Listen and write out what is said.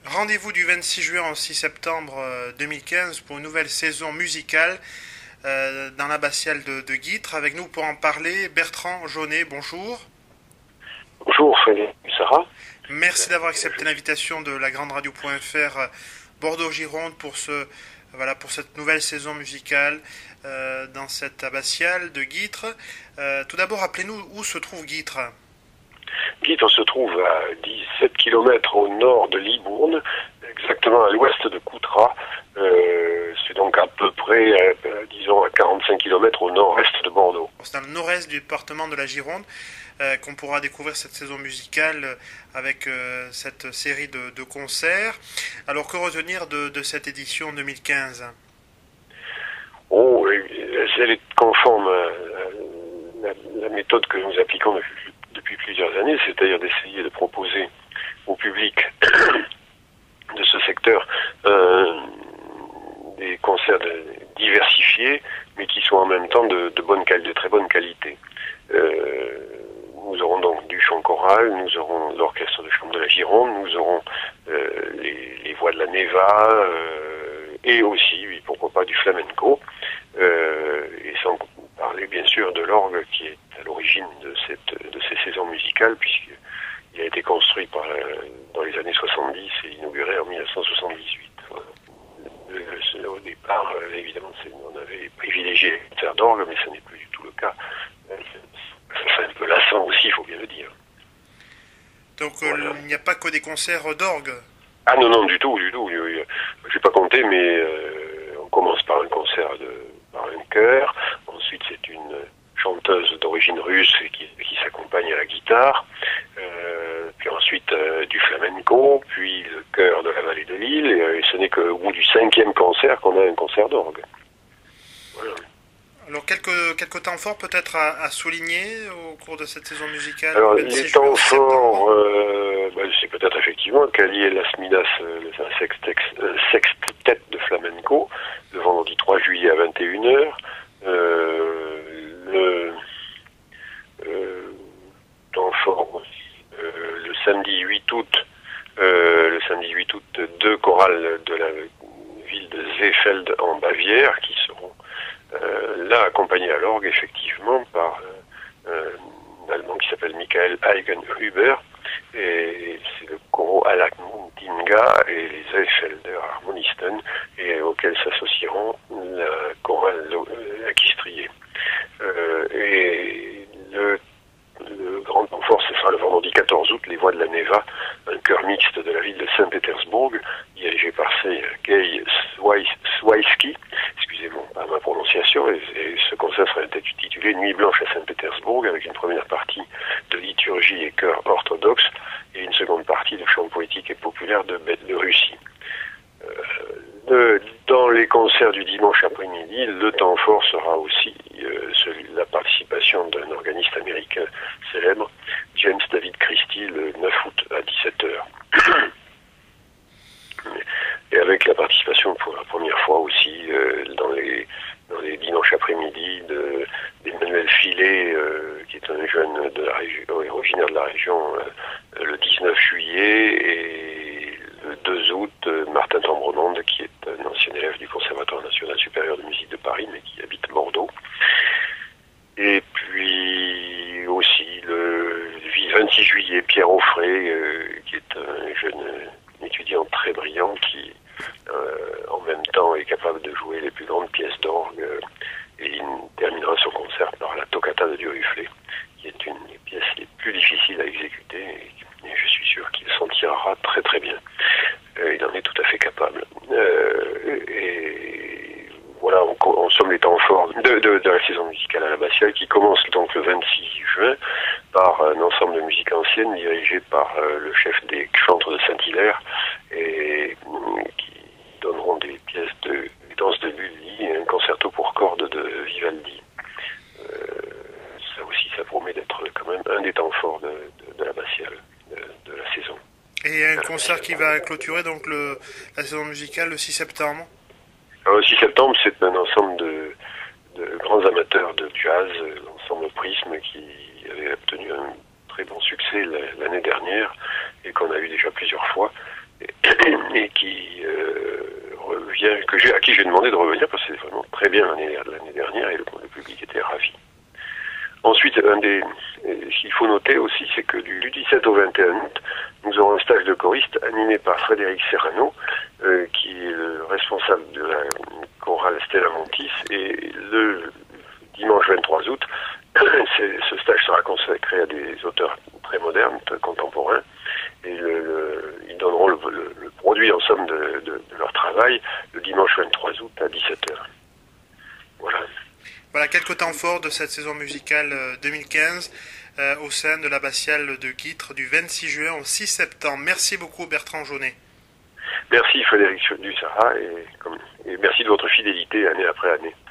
Rendez-vous du 26 juin au 6 septembre 2015 pour une nouvelle saison musicale dans l'abbatiale de Guîtres. Avec nous pour en parler, Bertrand Jaunet, bonjour. Bonjour Frédéric Sarah. Merci d'avoir accepté l'invitation de la grande radio.fr Bordeaux-Gironde pour pour cette nouvelle saison musicale dans cette abbatiale de Guîtres. Tout d'abord, rappelez-nous où se trouve Guîtres. Guîtres se trouve à 17 km au nord de Libourne, exactement à l'ouest de Coutras. C'est donc à peu près, disons, à 45 km au nord-est de Bordeaux. C'est dans le nord-est du département de la Gironde qu'on pourra découvrir cette saison musicale avec cette série de concerts. Alors, que retenir de cette édition 2015 ? Oh, elle est conforme à la méthode que nous appliquons depuis plusieurs années, c'est-à-dire d'essayer de proposer au public de ce secteur des concerts diversifiés, mais qui sont en même temps de très bonne qualité. Nous aurons donc du chant choral, nous aurons l'orchestre de chambre de la Gironde, nous aurons les voix de la Neva, et aussi, pourquoi pas, du flamenco, et sans parler bien sûr de l'orgue qui est à l'origine de ces saisons musicales, puisqu'il a été construit dans les années 70 et inauguré en 1978. Voilà. Au départ, évidemment, on avait privilégié les concerts d'orgue, mais ce n'est plus du tout le cas. C'est un peu lassant aussi, il faut bien le dire. Donc voilà. Il n'y a pas que des concerts d'orgue? Ah non, du tout. Je n'ai pas compté, mais on commence par un concert par un chœur. Ensuite, c'est une chanteuse d'origine russe qui s'accompagne à la guitare. Puis ensuite du flamenco, puis le chœur de la vallée de Lille. Et ce n'est qu'au bout du 5e concert qu'on a un concert d'orgue. Voilà. Alors, quelques temps forts peut-être à souligner au cours de cette saison musicale? Alors, les temps forts, c'est peut-être effectivement Calier Las Minas, un sextet de flamenco, le vendredi 3 juillet à 21h. Le temps fort, le samedi 8 août, deux chorales de la ville de Seefeld en Bavière qui seront là accompagné à l'orgue effectivement par un Allemand qui s'appelle Michael Eigenhuber, et c'est le Choro Alakmundinga et les Seefelder Harmonisten, et auxquels s'associeront la chorale Laquistrier. Et le grand temps fort, ce sera le vendredi 14 août, les voix de la Neva, un chœur mixte de la ville de Saint-Pétersbourg, dirigé par Sergei Swiaski, excusez-moi par ma prononciation, et ce concert sera intitulé Nuit blanche à Saint-Pétersbourg, avec une première partie de liturgie et chœur orthodoxe, et une seconde partie de chant poétique et populaire de Russie. Dans les concerts du dimanche après-midi, le temps fort sera aussi la participation d'un organiste américain célèbre, James David Christie, le 9 août à 17h. Et avec la participation pour la première fois aussi dans les dimanches après-midi d'Emmanuel Filet, qui est un jeune de la région, originaire de la région, le 19 juillet, et le 2 août, Martin Tambrononde, qui est un ancien élève du Conservatoire national supérieur de musique de Paris, mais qui habite Bordeaux. Et puis aussi le 26 juillet, Pierre Offray, qui est un jeune étudiant très brillant qui en même temps est capable de jouer les plus grandes pièces d'orgue, et il terminera son concert par la Toccata de Duruflé, qui est une des pièces les plus difficiles à exécuter, et je suis sûr qu'il s'en tirera très très bien. Il en est tout à fait capable. Et voilà, en somme les temps forts de la saison musicale à l'abbatiale, qui commence donc le 26 juin par un ensemble de musique ancienne dirigé par le chef des chantres de Saint-Hilaire, et qui donneront des pièces de danse de Lully et un concerto pour cordes de Vivaldi. Ça aussi, ça promet d'être quand même un des temps forts de l'abbatiale de la saison. Et un concert qui va clôturer donc la saison musicale le 6 septembre. Alors, le 6 septembre, c'est un ensemble de grands amateurs de jazz, l'ensemble Prisme, qui avait obtenu un très bon succès l'année dernière et qu'on a eu déjà plusieurs fois. Et à qui j'ai demandé de revenir parce que c'était vraiment très bien l'année dernière et le public était ravi. Ensuite, ce qu'il faut noter aussi, c'est que du 17 au 21 août, nous aurons un stage de choriste animé par Frédéric Serrano, qui est le responsable de la chorale Stella Montis, et le dimanche 23 août, ce stage sera consacré à des auteurs très modernes, très contemporains, et ils donneront le produit en somme de leur travail le dimanche 23 août à 17h. Voilà. Voilà quelques temps forts de cette saison musicale 2015 au sein de l'abbatiale de Guîtres du 26 juin au 6 septembre. Merci beaucoup Bertrand Jaunet. Merci Frédéric Dussara et merci de votre fidélité année après année.